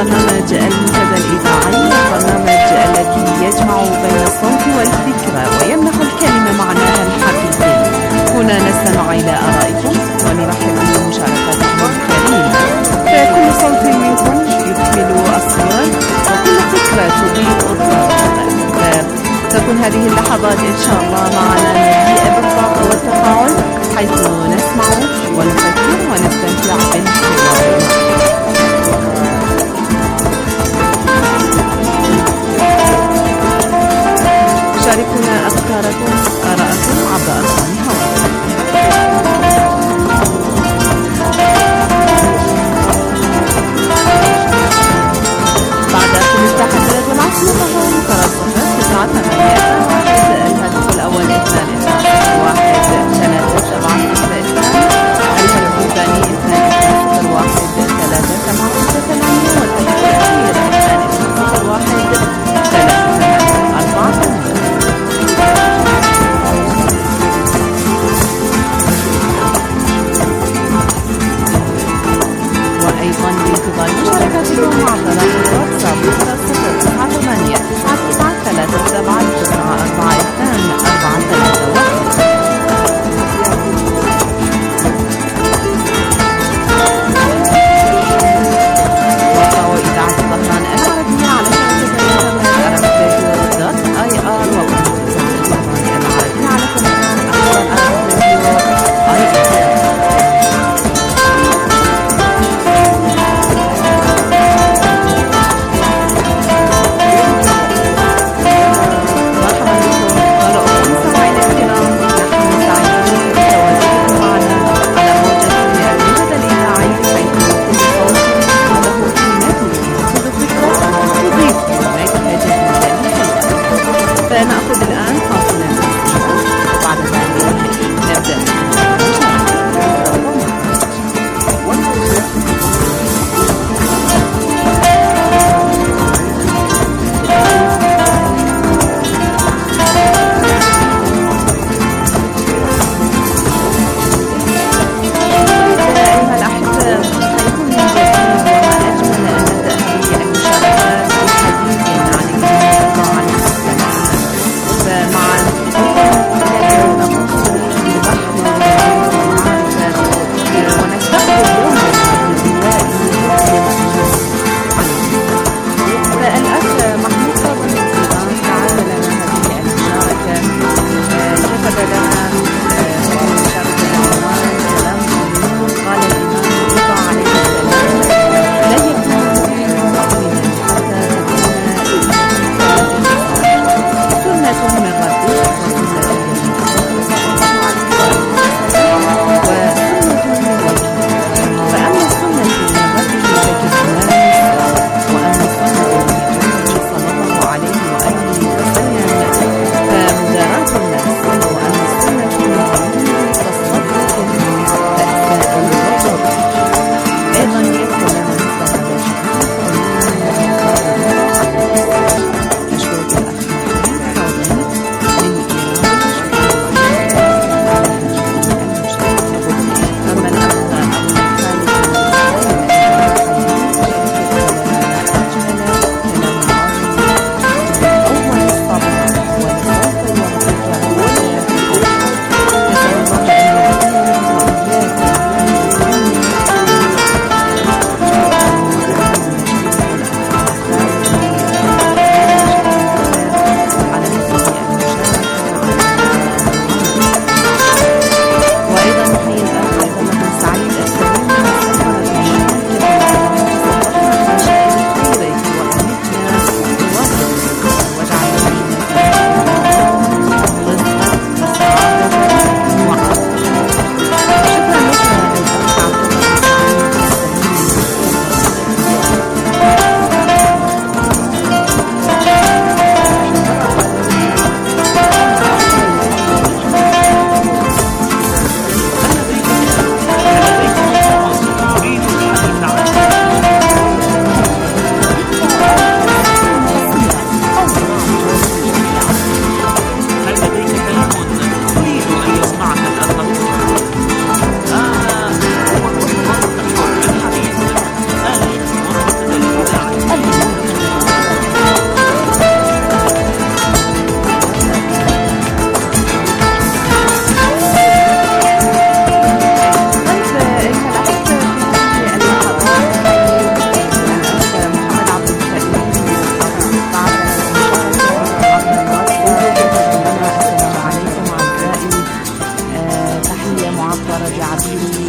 برنامج المنتدى الإذاعي، البرنامج الذي يجمع بين الصوت والفكرة ويمنح الكلمة معناها الحقيقي. هنا نستمع إلى آرائكم ونرحب بمشاركاتكم الكريمة، فكل صوت منكم يكمل الصورة وكل فكرة تضيء الضوء. تكون هذه اللحظات إن شاء الله معنا مليئة بالطاقة والتفاعل، حيث نسمع ونفكر ونستمتع بالحوار. شاركونا أفكاركم آراءكم عبر أرقام الهواء. بعد 15 والعصر ترى صفر 9 الهدف الأول 2 1 3 7 6 الهدف الثاني 2 0 1 3 7 6 8 والهدف الأخير 2 0 1 3 4 وأيضا بانتظار مشاركاتكم عبر الواتساب 098 99 37 9 4 2 4 3 1. وإذاعة طهران العربية على شبكة الإنترنت arabradio.ir وبرنامج طهران العربي على قناة arabradio.ir.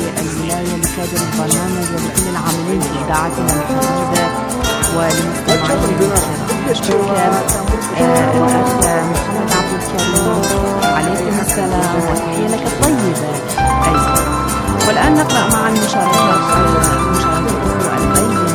الولاية لكادر البرنامج ولكل العاملين في إذاعتنا الحديدة ولمستمعينا أشكرك الأخ محمد عبد الكريم، عليكم السلام وتحية لك الطيبة أيضا. والآن نقرأ معا مشاركته البينة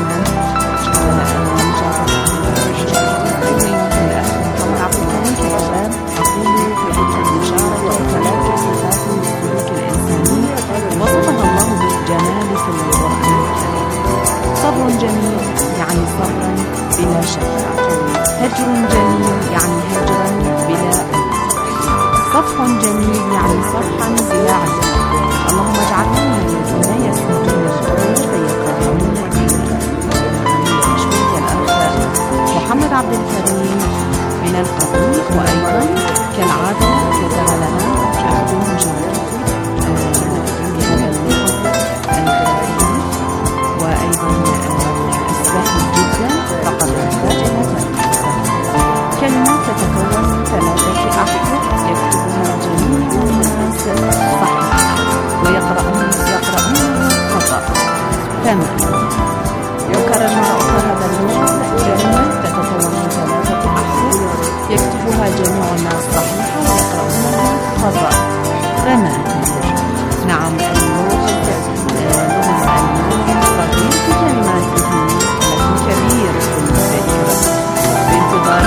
صبر جميل يعني صبرا بلا شفاء، هجر جميل يعني هجرا بلا ألم، صفح جميل يعني صفحا بلا عدل. اللهم اجعلنا من الذين يسمعون الخير فيقرؤون الخير. أشكرك الأخ محمد عبد الكريم من القطيف، وأيضا كالعادة كتب لنا أخذ مشاركته بهذا اللغة الكريم، وأيضا السهل جدا فقط يحتاج إلى كلمات تتكون من 3 أحرف يكتبها جميع الناس صحيح ويقرؤون خطأ. كما يكرر مرة أخرى هذا اللغة كلمة تتكون من 3 أحرف يكتبها جميع الناس صحيحة ويقرؤونها خطأ. رماد، نعم اللغة الألمانية صغير في كلماته لكن كبير في الفكرة. بانتظار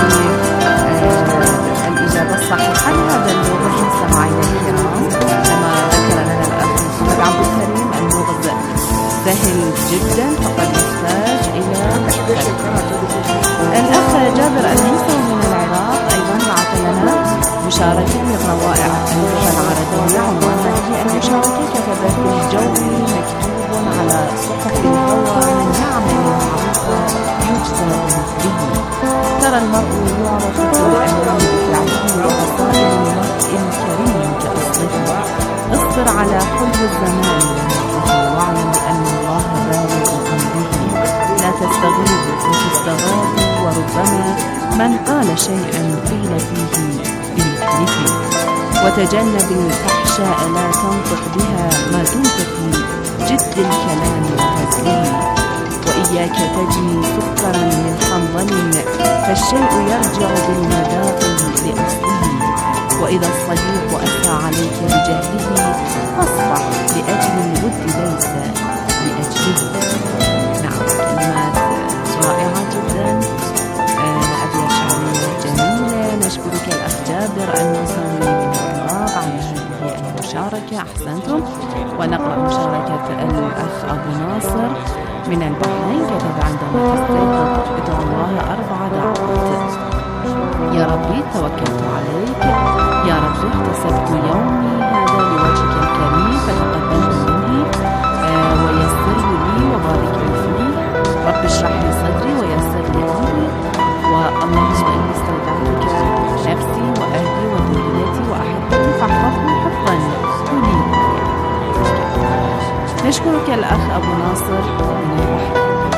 الإجابة الصحيحة لهذا اللغة مستمعينا الكرام، كما ذكر لنا الأخ محمد عبد الكريم اللغز سهل جدا فقد يحتاج إلى الأخ جابر الموسى من العراق أيضا بعث لنا مشاركة من روائع اللغة العربية. عنوان هذه المشاركة كتب في الجو مكتوب على صحف الهوى من يعمل معروفا يجزى بمثله. ترى المرء يعرف بفعله وبصائر المرء الكريم كأصله. اصبر على حلو الزمان ونعمه واعلم أن الله بالغ أمره. لا تستغيب وتستغاب، وربما من قال شيئا قيل فيه بمثله. وتجنب الفحشاء لا تنطق بها ما دمت في جد الكلام وهزله. وإياك تجني سكرا من حنظل فالشيء يرجع بالمذاق لأصله. وإذا الصديق أسى عليك بجهله فاصفح لأجل الود ليس لأجله. نعم كلمات رائعة جدا، أبيات شعرية جميلة. نشكرك الأخ جابر الموسوي من العراق على هذه المشاركة، أحسنتم. ونقرأ مشاركة الأخ أبو ناصر من البحرين كتب عندما تستيقظ ادعو الله 4 دعوات. يا ربي توكلت عليك، يا ربي احتسبت يومي هذا لوجهك الكريم فتقبله مني ويسره لي وبارك لي فيه. رب اشرح لي صدري ويسر لي امري. واللهم اني استودعتك نفسي واهلي وذريتي واحبتي فاحفظهم حفظا كلي. نشكرك الأخ أبو ناصر من البحر.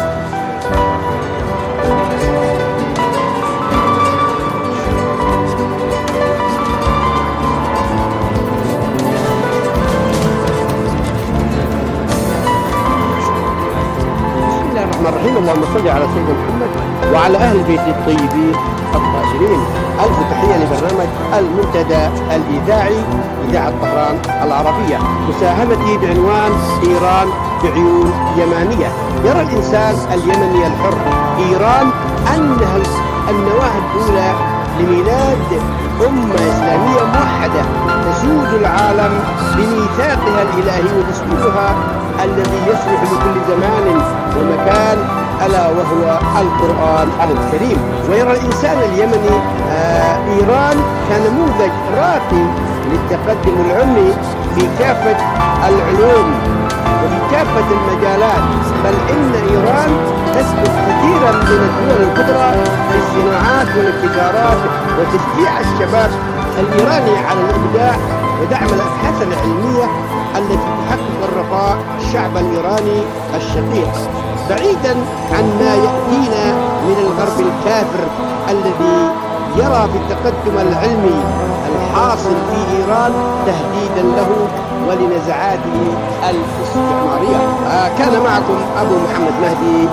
الرحمن الرحيم. اللهم صل على سيدنا محمد وعلى أهل بيته الطيبين الطاهرين. ألف تحية لبرنامج المنتدى الإذاعي إذاعة طهران العربية. مساهمتي بعنوان إيران بعيون يمانية. يرى الإنسان اليمني الحر إيران أنها النواة الأولى لميلاد أمة إسلامية موحدة تسود العالم بميثاقها الإلهي ودستورها الذي يصلح لكل زمان ومكان، ألا وهو القرآن الكريم. ويرى الإنسان اليمني إيران كنموذج راقي للتقدم العلمي في كافة العلوم وفي كافة المجالات، بل إن إيران تسبق كثيرا من الدول الكبرى في الصناعات والابتكارات وتشجيع الشباب الإيراني على الإبداع ودعم الأبحاث العلمية التي تحقق الرخاء الشعب الإيراني الشقيق، بعيدا عن ما يأتينا من الغرب الكافر الذي يرى في التقدم العلمي الحاصل في إيران تهديدا له ولنزعاته الاستعمارية. كان معكم أبو محمد مهدي.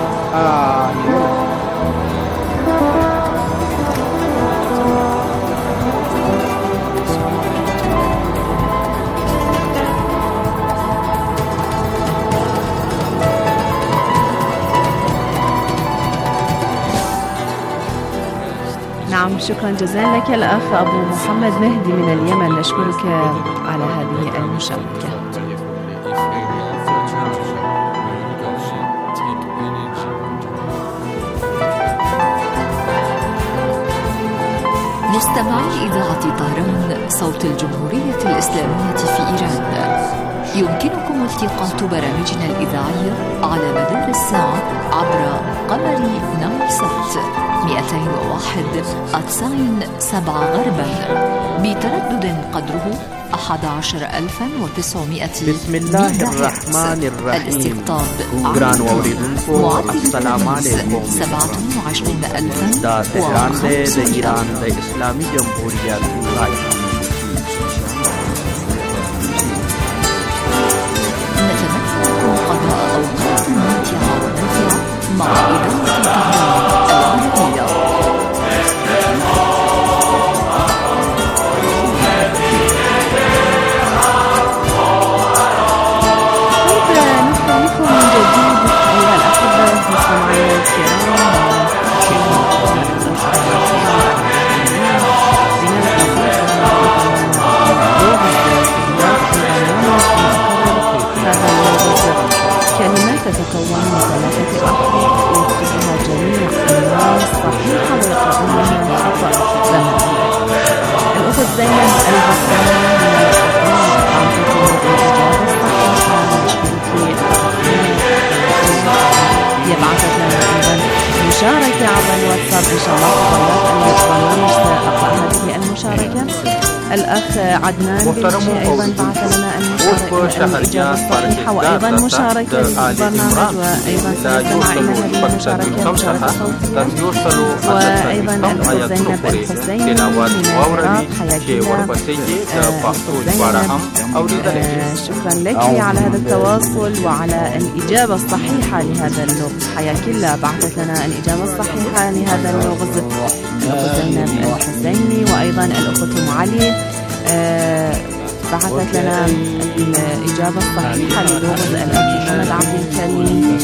نعم، شكرا جزيلا لك الأخ أبو محمد مهدي من اليمن. نشكرك على هذه المشاركة. مستمعي إذاعة طهران صوت الجمهورية الإسلامية في إيران، يمكنكم التقاط برامجنا الإذاعية على مدار الساعة عبر قمر نايلسات 201.7 غربا بتردد قدره 11900. بسم الله الرحمن الرحيم. الاستقطاب گران اوریدونکو السلام علیکم. 27000 دا تهران دے د ایران د اسلامی جمهوریت رای. نتمنى لكم قضاء أوقات ممتعة ونافعة مع إذاعة طهران العربية. تتكون من 3 أحرف يكتبها جميع الناس صحيحة ويقرؤونها خطأ تماما. الأخت زينب البحراني عم تكون الإجابة يبعثت لنا أيضا مشاركة عبر الواتساب. إن شاء الله البرنامج سأقرأ هذه المشاركة. الأخ عدنان بنشي أيضا بعث لنا الإجابة الصحيحة وأيضا مشاركة بالبرنامج، وأيضا سنستمع إلى هذه المشاركة مشاركة صوتية. وأيضا الأخت زينب الحسين من العراق، حياك الله. شكرا لك على هذا التواصل وعلى الإجابة الصحيحة لهذا اللغز. حياك الله بعثت لنا الإجابة الصحيحة لهذا اللغز الأخت زينب الحسيني. وأيضا الأخت أم علي بعثت لنا الإجابة الصحيحة للغز الأخ محمد عبد الكريم.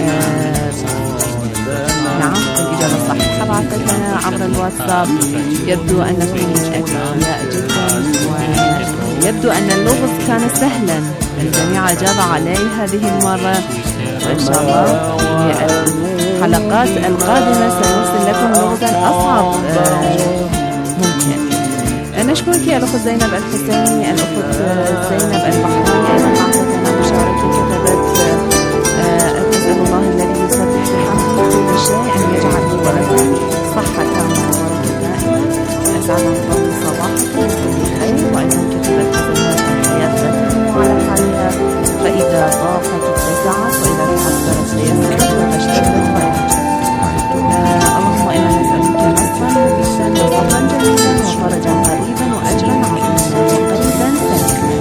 نعم، الإجابة الصحيحة بعثت لنا عبر الواتساب. يبدو أنكم أذكياء جدا، ويبدو أن اللغز كان سهلا، الجميع أجاب عليه هذه المرة. وإن شاء الله في الحلقات القادمة سنرسل لكم لغزا أصعب ممكن. نشكرك يا الأخت زينب الحسيني. الأخت زينب البحراني أيضا بعثت لنا مشاركة كتبت أسأل الله الذي يسبح بحمده كل شيء أن يجعل لي ولدا صحة وبركة دائما. أسعد الله صباحكم بكل خير. وأيضا كتبت كلمات الحياة لا تدوم على حالها، فإذا ضاقت اتسعت وإذا تحسرت تيسرت وتشتدت ويرجعت. اللهم إنا نسألك نصرا حديثا وصبرا جميلا وفرجا قريبا وأجرا عظيما وقريبا سليما.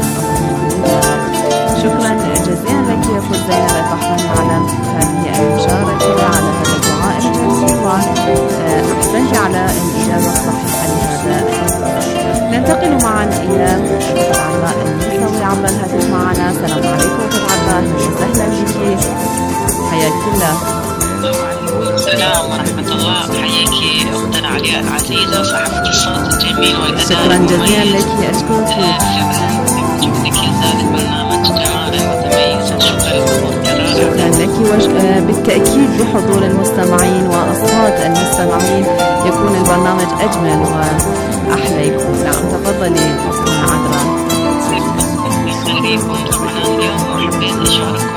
شكرا جزيلا لك يا أخت زينب البحراني على هذه المشاركة وعلى هذا الدعاء الجميل، وأحسنت على الإجابة الصحيحة لهذا. ننتقل معا إلى أخت عراء الموسوي عبر الهاتف معنا. السلام عليكم أخت عراء، وسهلا بك، حياك الله. السلام ورحمة الله. حياكي أختنا علياء العزيزة صاحبة الصوت الجميل والأداء. شكرا جزيلا لك، أشكرك. جهدك يزداد البرنامج جمالا وتميزا. شكرا لك بالتأكيد بحضور المستمعين وأصوات المستمعين يكون البرنامج أجمل وأحلى يكون. نعم، تفضلي أختنا عذراء. يخليكم. طبعا اليوم حبيت أشارككم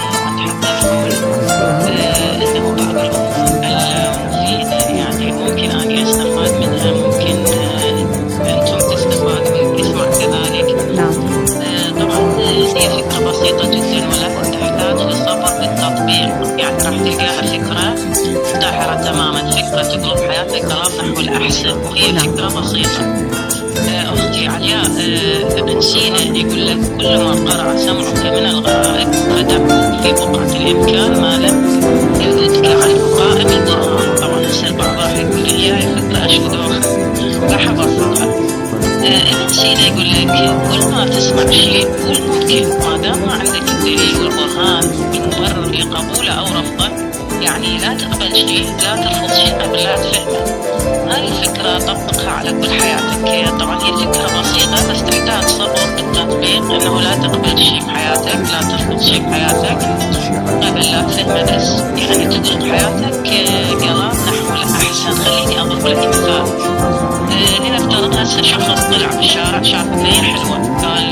أنه بعض المفيدة يعني ممكن أن يستفاد منها، ممكن أنتم تستفادوا ويسمع كذلك. نعم. طبعا هي فكرة بسيطة جدا ولا تحتاج للصبر بالتطبيق، يعني راح تلقاها فكرة ساحرة تماما، فكرة تقلب حياتك على النحو الأحسن، وهي فكرة بسيطة. أختي أختي علياء ابن سينا يقول لك كلما قرع سمعك من الغرائب فدع في بقعة الإمكان ما لم يؤذك عن قائم القرآن. طبعا هسه بعض راح يقول لي يا فكرة أشهدوها راح أبسطها. ابن سينا يقول لك كل ما تسمع شيء قول ممكن ما دام ما عندك الدليل والبرهان المبرر لقبوله أو رفضه، يعني لا تقبل شيء لا ترفض شيء قبل لا تفهمه. هاي الفكرة طبقها على كل حياتك. طبعا هي فكرة بسيطة بس تحتاج صبر بالتطبيق، انه لا تقبل شيء بحياتك لا ترفض شيء بحياتك قبل لا تفهمه، بس يعني تغلق حياتك قلم نحو الأحسن. خليني أضرب لك مثال. لنفترض هسه شخص طلع بالشارع شاف بنية حلوة قال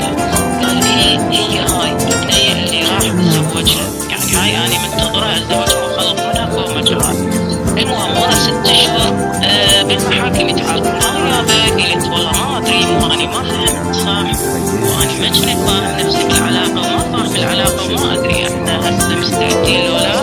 هي هاي البنية اللي راح اتزوجها، يعني هاي أنا منتظرة أتزوجها وخلص منها فوق مجال. المهم ورا 6 أشهر بالمحاكم يتعاركون. يا قلت والله ما أدري وأنا ما فهمت صح وأنا ما كنت فاهم نفسي بالعلاقة وما فاهم العلاقة وما أدري إحنا هسه مستعدين لولا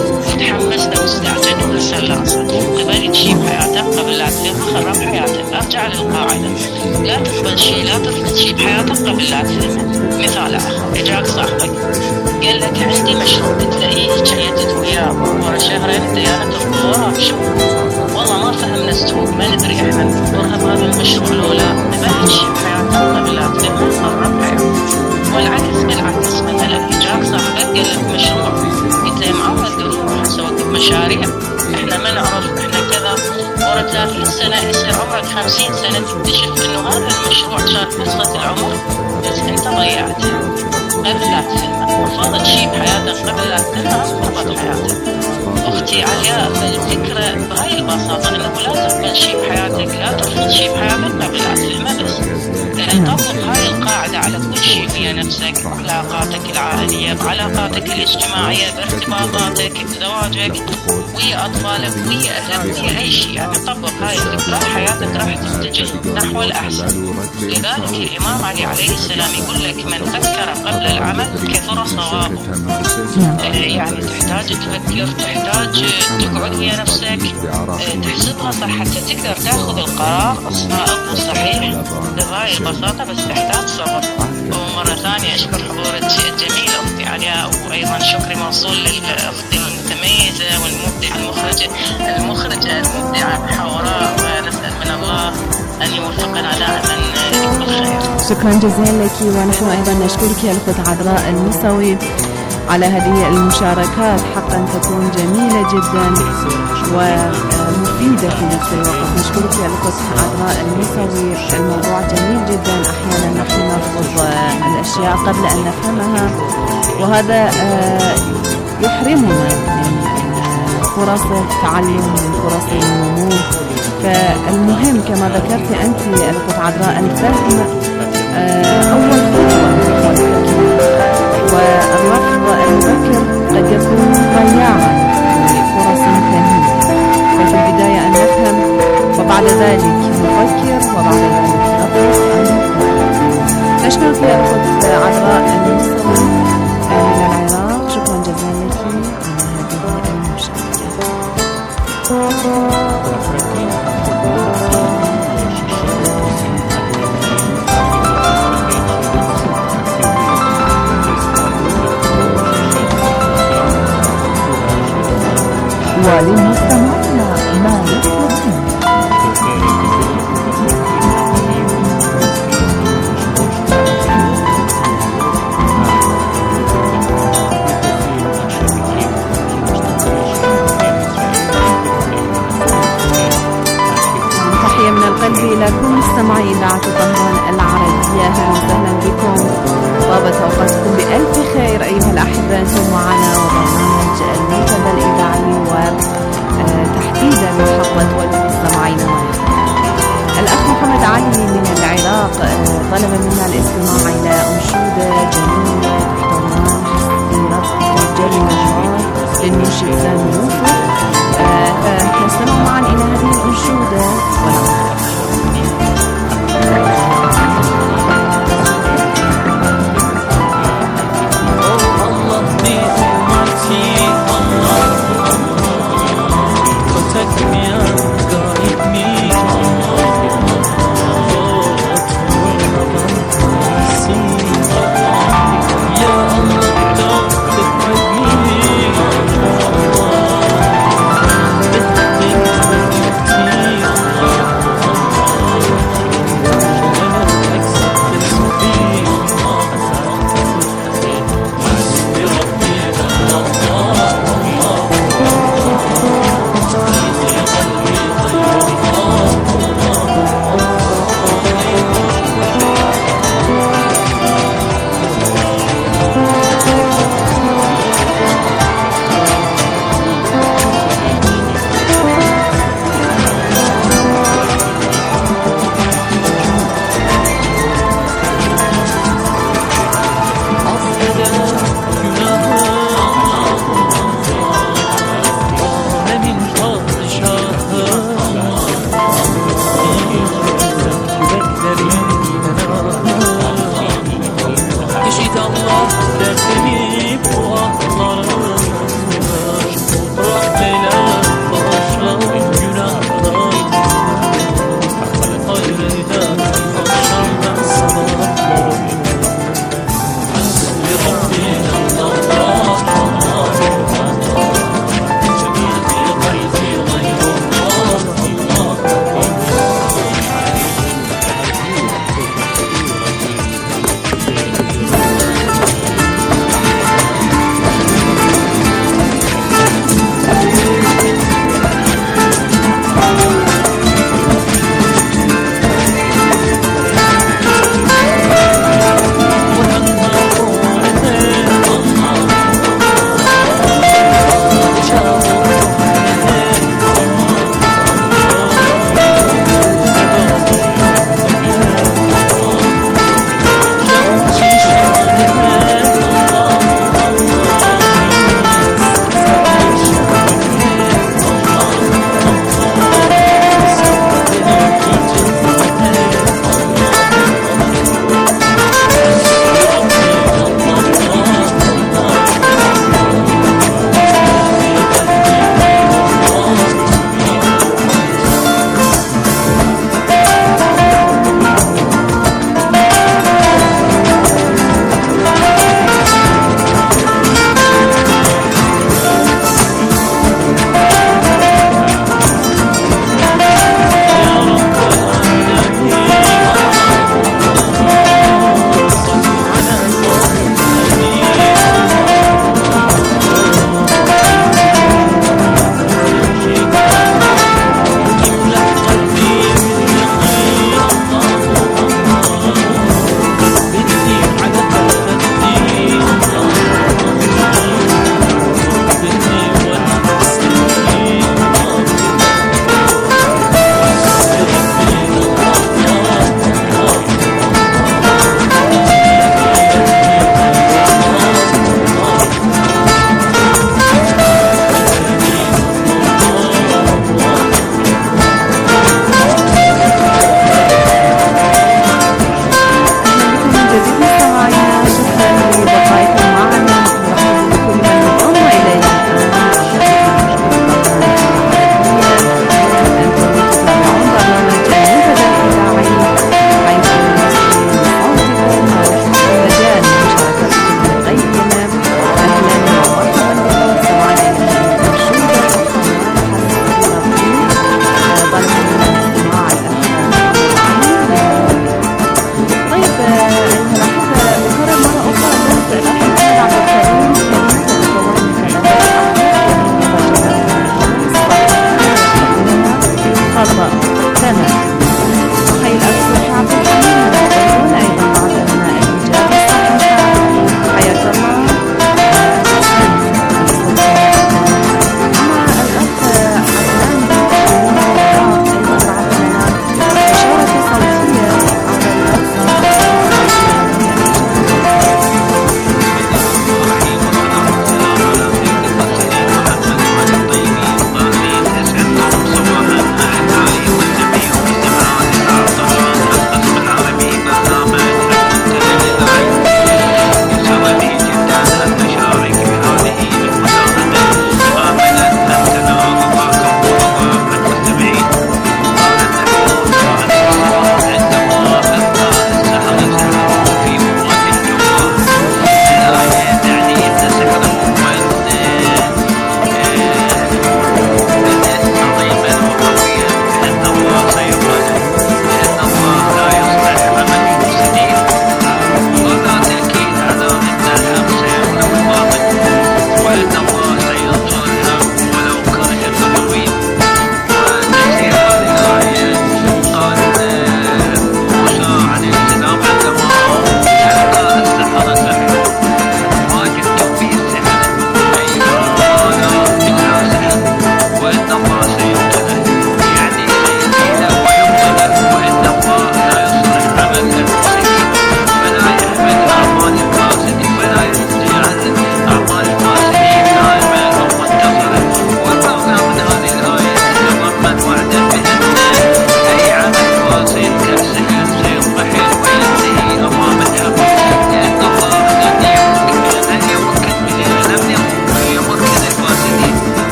تحمسنا واستعجلنا وهسه لا قبلت شيء بحياتك قبل لا تفهم خرب حياتك. أرجع للقاعدة لا تقبل شيء لا ترفض شيء بحياتك قبل لا تفهم. مثال آخر إجاك صاحبك قال لك عندي مشروع بتلاقيه شيدت وياه ورا شهرين ديانة الدورة بشهر والله ما فهمنا السوق ما ندري احنا ندورها بهذا المشروع لولا نبهج شيء بحياتك قبل لا تفهم خرب حياتك. والعكس بالعكس مثلا إجاك صاحبك قال لك مشروع قلت له معود قالوا نسوي مشاريع احنا ما نعرف احنا كذا ورا 30 سنة يصير عمرك 50 سنة تكتشف انه هذا المشروع كان قصة العمر بس انت ضيعتها قبل لا تفهم. وفضل شيء بحياتك قبل لا تفهم خربت حياتك. أختي علياء الفكرة بهاي البساطة انه لا تقبل شيء بحياتك لا ترفض شيء بحياتك قبل لا تفهمه، بس طبق هاي القاعدة على كل شيء في نفسك، بعلاقاتك العائلية بعلاقاتك الاجتماعية بارتباطاتك بزواجك ويا أطفالك ويا أهلك ويا أي شيء. يعني طبق هاي الفكرة حياتك راح تتجه نحو الأحسن. لذلك الإمام علي عليه السلام يقول لك من فكر قبل العمل كثر صوابه. يعني تحتاج تفكر تحتاج تقعد ويا نفسك تحسبها صح حتى تقدر تاخذ القرار الصائب والصحيح بهاي البساطة، بس تحتاج صبر. ومرة ثانية أشكر حضورك الجميل أختي علياء، وأيضا شكري موصول للأخت المتميزة والمبدعة المخرجة المبدعة حوراء، ونسأل من الله أن يوفقنا دائما لكل خير. شكرا جزيلا لك، ونحن أيضا نشكرك يا الأخت عذراء الموسوي على هذه المشاركات، حقا تكون جميلة جدا ومفيدة في نفس الوقت. نشكرك يا الأخت عذراء الموسوي، الموضوع جميل جدا. أحيانا نحن نرفض الأشياء قبل أن نفهمها، وهذا يحرمنا من فرص التعلم من فرص النمو. فالمهم كما ذكرت أنت يا الأخت عذراء الفهم أول خطوة، والرفض المبكر قد يكون ضياعا لفرص ثانية. ففي البداية أن نفهم وبعد ذلك نفكر وبعد ذلك نطلق أن نفكر. نشكرك يا أخت عذراء الموسوي من العراق، شكرا جزيلا لك على هذه المشاركة. وللمستمعين ما يطلبون. تحية من القلب إلى كل مستمعي إذاعة طهران العربية، أهلا وسهلا بكم، طابت أوقاتكم بألف خير أيها الأحبة. أنتم معنا وبرنامج المنتدى الإذاعي وتحديدا محطة والمستمعين معنا. الأخ محمد علي من العراق طلب منا الاستماع إلى أنشودة جميلة تحت عنوان رجال النهار للمنشد سامي يوسف. فنستمع معا إلى هذه الأنشودة ونعود. Take me out, guide me.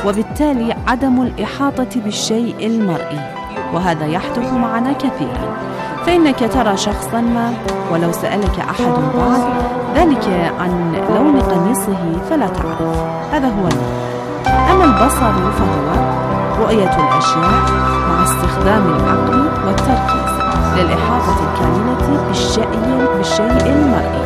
وبالتالي عدم الإحاطة بالشيء المرئي، وهذا يحدث معنا كثيرا. فإنك ترى شخصا ما ولو سألك أحد بعد ذلك عن لون قميصه فلا تعرف، هذا هو اللون. أما البصر فهو رؤية الأشياء مع استخدام العقل والتركيز للإحاطة الكاملة بالشيء المرئي.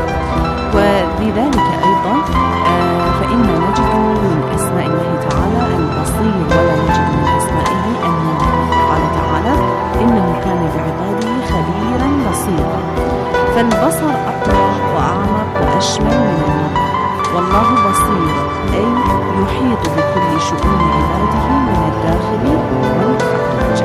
ولذلك أيضا فإن نجد من أسماء الله تعالى البصير، ولا نجد من أسمائه النبي. قال تعالى إنه كان بعباده خبيرا بصيرا. فالبصر أقوى وأعمق وأشمل من النظر، والله بصير أي يحيط بكل شؤون عباده من الداخل والخارج.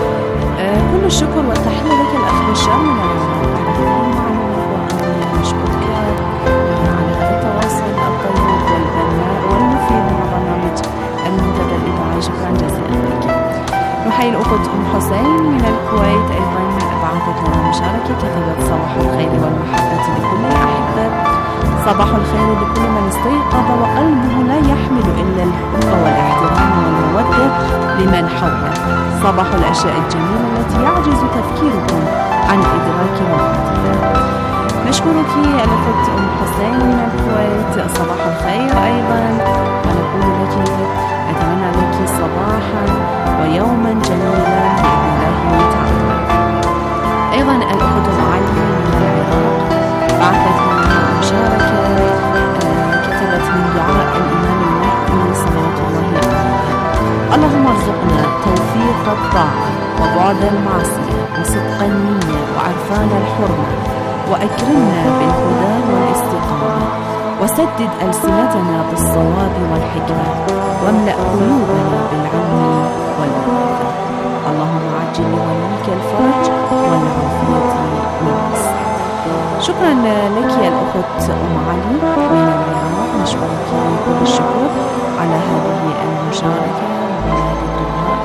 كل الشكر والتحية لك الأخ بشار من العراق على هذه المعلومات، وأنا نشكرك على هذا التواصل الطيب والبناء والمفيد مع برنامج المنتدى الإذاعي. شكرا جزيلا لك. نحيي الأخت أم حسين من الكويت، أيضا بعثت لنا مشاركة، كتبت صباح الخير والمحبة لكل الأحبة، صباح الخير لكل من استيقظ وقلبه لا يحمل إلا الحب والاحترام والمودة لمن حوله، صباح الأشياء الجميلة التي يعجز تفكيركم عن إدراك وقتها. نشكرك الأخت أم حسين من الكويت، صباح الخير أيضا، ونقول لك نتمنى لك صباحا ويوما جميلا بإذن الله تعالى. أيضا الأخت معلم من العراق بعثت لنا مشاركة، كتبت من دعاء الإمام المهدي صلوات الله عليه: اللهم ارزقنا توفيق الطاعة وبعد المعصية وصدق النية وعرفان الحرمة، وأكرمنا بالهدى والاستقامة، وسدد ألسنتنا بالصواب والحكمة، واملأ قلوبنا بالعلم والمعرفة. اللهم عجل لوليك الفرج والعافية والنصر. شكرا لك يا الأخت أم علي من العراق، نشكرك كل الشكر على هذه المشاركة وهذه الدعاء.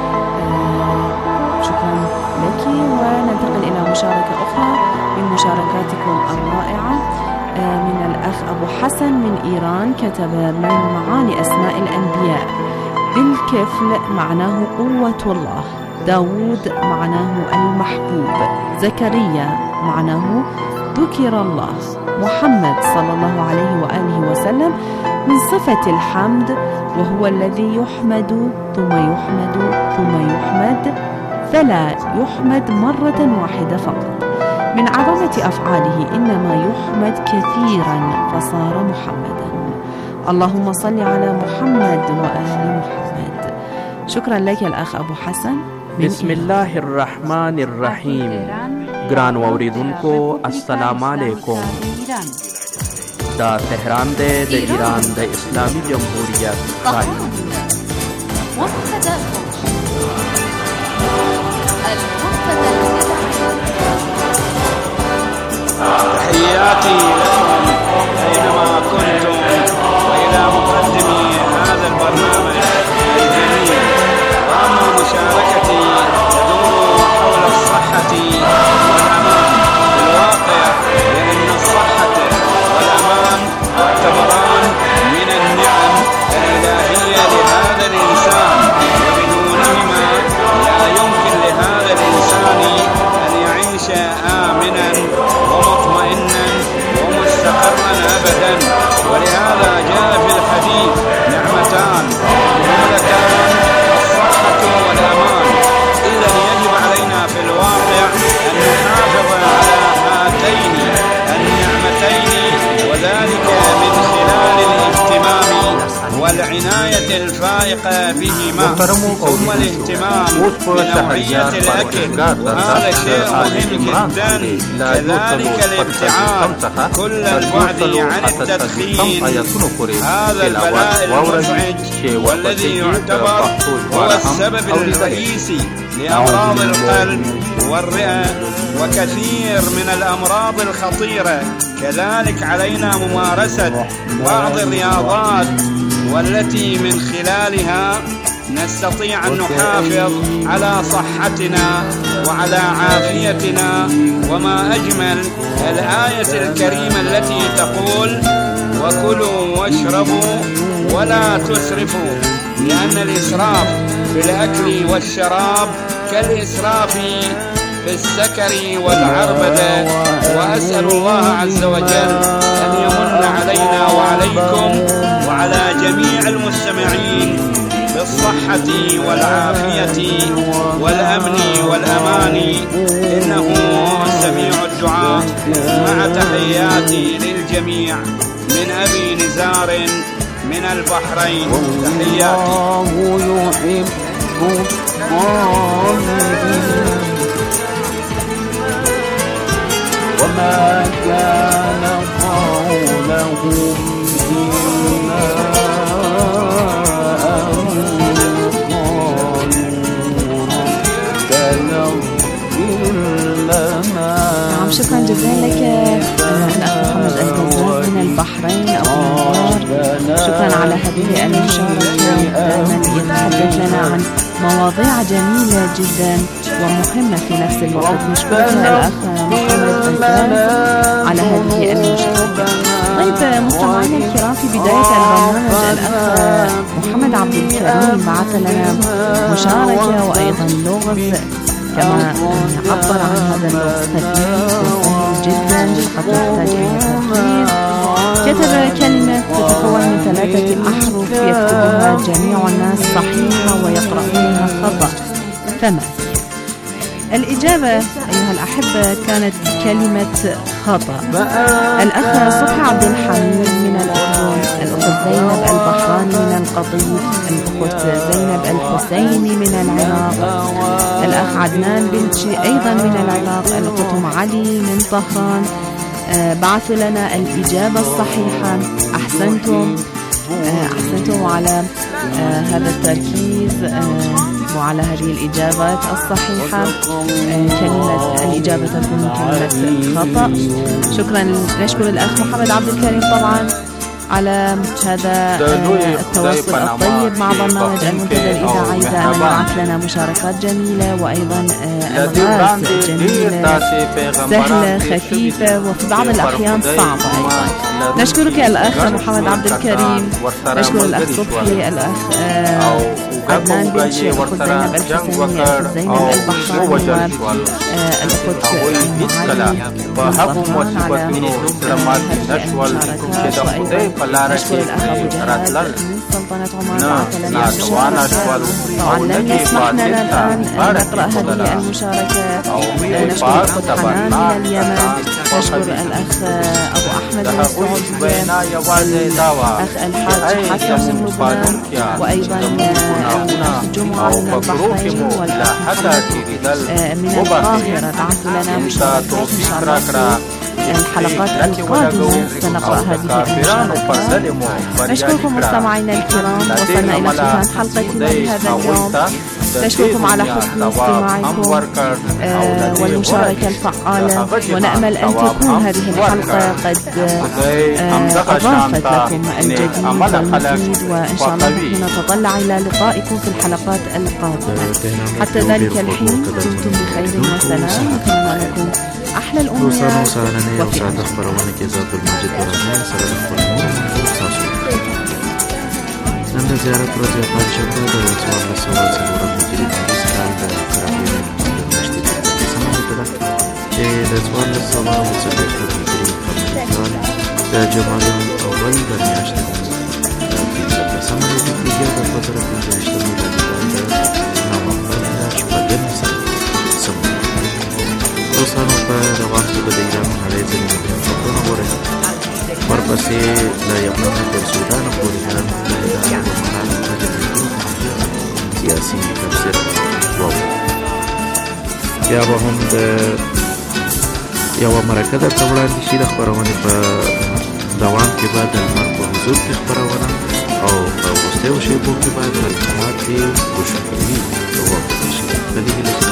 شكرا لك. وننتقل إلى مشاركة أخرى من مشاركاتكم الرائعة من الأخ أبو حسن من إيران، كتب: من معاني أسماء الأنبياء بالكفل معناه قوة الله، داود معناه المحبوب، زكريا معناه ذكر الله، محمد صلى الله عليه وآله وسلم من صفة الحمد، وهو الذي يحمد ثم يحمد ثم يحمد، فلا يحمد مرة واحدة فقط. من عظمة أفعاله إنما يحمد كثيرا فصار محمدا. اللهم صل على محمد وآل محمد. شكرا لك الأخ أبو حسن. بسم الله الرحمن الرحيم. گران اوریدونکو السلام علیکم. دا تهران ده د ایران د اسلامی جمهوریت رای تحياتي لكم أينما كنتم، وإلى مقدمي هذا البرنامج الجميل. وأما مشاركتي تدور حول الصحة والأمان. بالواقع لأن الصحة والأمان يعتبران من النعم الإلهية لهذا الإنسان، وبدونهما لا يمكن لهذا الإنسان أن يعيش آمنا ومطمئنا ومستقرا أبدا. ولهذا جاء في الحديث: نعمتان مهملتان، الصحة والأمان. إذا يجب علينا في الواقع أن نحافظ على هاتين النعمتين، وذلك من خلال الاهتمام والعناية الفائقة بهما، ثم الاهتمام بنوعية الأكل، وهذا شيء مهم جدا. كذلك الابتعاد كل البعد عن التدخين، هذا البلاء المزعج والذي يعتبر هو السبب الرئيسي لأمراض القلب والرئة وكثير من الأمراض الخطيرة. كذلك علينا ممارسة بعض الرياضات، والتي من خلالها نستطيع أن نحافظ على صحتنا وعلى عافيتنا. وما أجمل الآية الكريمة التي تقول: وكلوا واشربوا ولا تسرفوا لأن الإسراف في الأكل والشراب كالإسراف في السكر والعربدة. وأسأل الله عز وجل أن يمن علينا وعليكم وعلى جميع المستمعين بالصحة والعافية والأمن والأمان، إنه سميع الدعاء. مع تحياتي للجميع من أبي نزار من البحرين. تحياتي. وما كان قولهم شكرا جزيلا لك الأخ محمد البزاز من البحرين أبو نوار. شكرا على هذه المشاركة. دائما يتحدث لنا عن مواضيع جميلة جدا ومهمة في نفس الوقت. نشكرك الأخ محمد البزاز على هذه المشاركة. طيب مستمعينا الكرام، في بداية البرنامج الأخ محمد عبد الكريم بعث لنا مشاركة وأيضا لغز، كما عبر عن هذا اللغز سهل جدا قد تحتاج إلى تركيز. كتب كلمة تتكون من 3 أحرف يكتبها جميع الناس صحيحة ويقرؤونها خطأ، فما الإجابة أيها الأحبة؟ كانت كلمة خطأ. الأخ صبحي عبد الحميد من الأردن، الأخت زينب البحراني من القطيف، الأخت زينب الحسيني من العراق، الأخ عدنان بنتشي أيضا من العراق، الأخت علي من طهران بعثوا لنا الإجابة الصحيحة. أحسنتم على هذا التركيز وعلى هذه الإجابات الصحيحة. الإجابة تكون كلمة خطأ. شكرا. نشكر الأخ محمد عبد الكريم طبعا على هذا التواصل الطيب مع برنامج المنتدى الإذاعي. دائما يبعث لنا مشاركات جميلة وأيضا ألغاز جميلة سهلة خفيفة وفي بعض الأحيان صعبة أيضا. نشكرك الأخ محمد عبد الكريم، نشكر الأخ صبحي، الأخ عدنان بنشي، الأخت زينب الحسيني، الأخت زينب البحراني، والأخت علي مصطفان على هذه المشاركات. وأيضا نشكر الأخ أبو جهاد من سلطنة عمان بعث لنا مشاركة. طبعا لن يسمحنا الآن نقرأ هذه المشاركة. نشكر الأخت حنان من اليمن، نشكر الأخ أبو أحمد من السعودية، الأخ الحاج حسن من لبنان، وأيضا الأخ جمعة من البحرين، والأخ من القاهرة بعثوا لنا مشاركات. إن شاء الله الحلقات القادمة سنقرأ هذه المشاركات. نشكركم مستمعينا الكرام، وصلنا إلى ختام حلقتنا لهذا اليوم. نشكركم على حسن استماعكم والمشاركة الفعالة، ونأمل أن تكون هذه الحلقة قد أضافت لكم الجديد والمفيد، وإن شاء الله نحن نتطلع إلى لقائكم في الحلقات القادمة. حتى ذلك الحين دمتم بخير وسلام، وكان لكم أحلى الأمنيات. وسعد أخباروني كذاب المجد ورحمة سلام أخبارون نند زيارة رضي الله شبه ورسول الله صلى الله عليه وسلم مجرد مجلسان كرامين المجتد سمعه تلك رسول الله صلى الله عليه وسلم مجرد كرامين دا جمال الأول برمياشت سمعه تلك بطرة مجرشت مجرد نام الله شبه سمعه دوستانو په روان کې به د ایران نړۍ ځینې مهم خبرونه وګورئ. ورپسې له یمن نه تر سودان پورې ایران متحده افغانستان ته جمهوریت سیاسي تبصره واورئ. بیا به هم د یوه مرکه درته وړاندې شي. د خپرونې په دوام کې به د لمر په حضور کې خپرونه او په وروستیو شیبو کې به د التحاد بشکوي واورئ شي. د دې هیله چې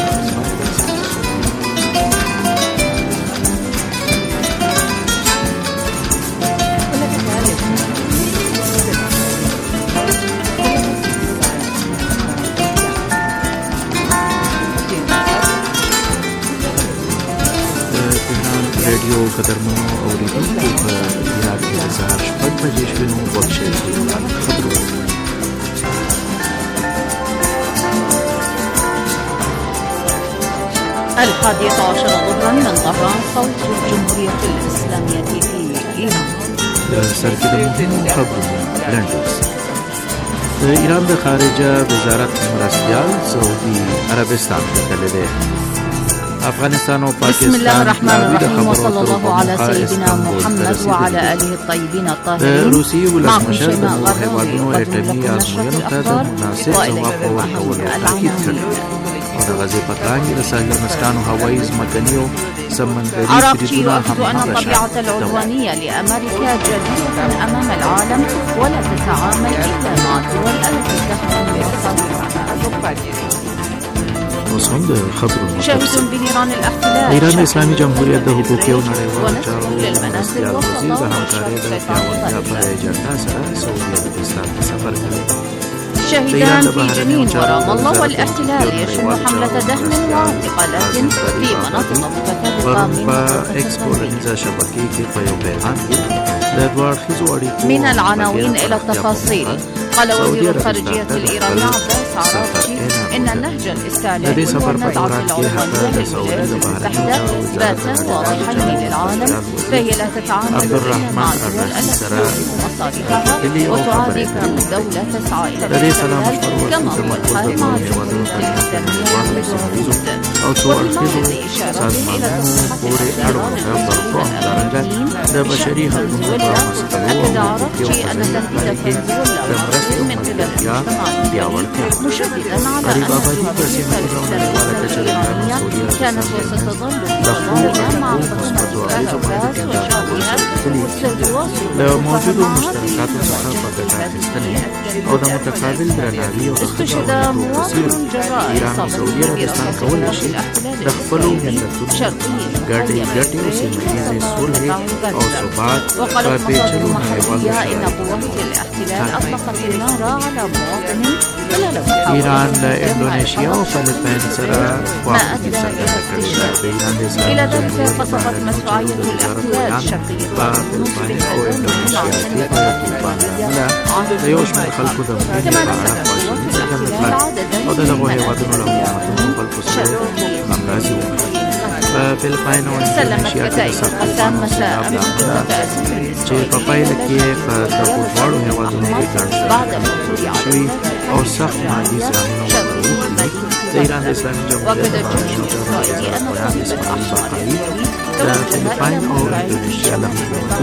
radio कदरमनों और radio पर याद के 4:05 बजे शुरू वक्त खबरों 11 ظهرا من طهران صوت الجمهورية الإسلامية في إيران. سرکې د مهمو خبرونو لنډیز. د ایران د خارجه وزارت مرستیال سعودي عربستان ته تللی دی. افغانستان و پاکستان. بسم الله الرحمن الرحيم وصلى الله على سيدنا محمد وعلى آله الطيبين الطاهرين. روسي ولسمشر د نورو هیوادونو اټومي ازموینو ته د مناسب ځواب ورکولو تاکید کړی او د غزې په ترڅ د ساحل مستانو هوایي ځمکني او سمندري عرفتي وقت أن الطبيعة العدوانية لأمريكا جديدة أمام العالم ولا تتعامل إلا مع الدول التي تخدم مصالحها. شاهد بنيران الاحتلال ایران اسلامي جمهوریت د حقوقي او نړیوالو چارو مرستیال وزیر د همکارۍ د پیاوړتیا په اجنډا سره سعودي عربستان ته سفر کوي. شهدان في جنين ورام الله والاحتلال يشن حملة دهن واعتقالات في مناطق مختلفة من العناوين إلى التفاصيل. قال وزير الخارجية الإيراني عباس عراقچي إن النهج الاستعلامي والنزعة العدوانية للولايات المتحدة باتا واضحين للعالم، فهي لا تتعامل إلا مع الدول التي تحب مصالحها وتعادي كل دولة تسعى إلى الاحتلال، كما هو الحال مع الجمهورية الإسلامية والوجود. وبموجب إشارة إلى تصحيح الاحتلال الإيرانيين بشأن فنزويلا، أكد عراقچي أن تهديد فنزويلا من قبل المجتمع مشددا على أن الجمهورية الإسلامية كانت وستظل في ظلالها مع حكومة الغاز وشعبها استشهد مواطن جراء إصابته برصاص الاحتلال شرقي وقالت مصادر محلية إن قوات الاحتلال أطلقت النار على مواطن ایران د اندونیشیا او فلپین سره ما أدى إلى ذلك قصفت مدفعية الاحتلال شرقي فلپین او اندونیشیا د یو شمېر خلکو د كما نفت قوات الاحتلال عددا او دغه هیوادونو له مهمو خلکو سره همغږي وکړي. فلپین او اندونیشیا کې د قسام مساء چې په پایله کې په دغو دواړو هیوادونو کې ګډ شوي او سخت مادي زیانونه وکړي. د ایران د اسلامي جمهوریت د فلپین او اندونیشیا له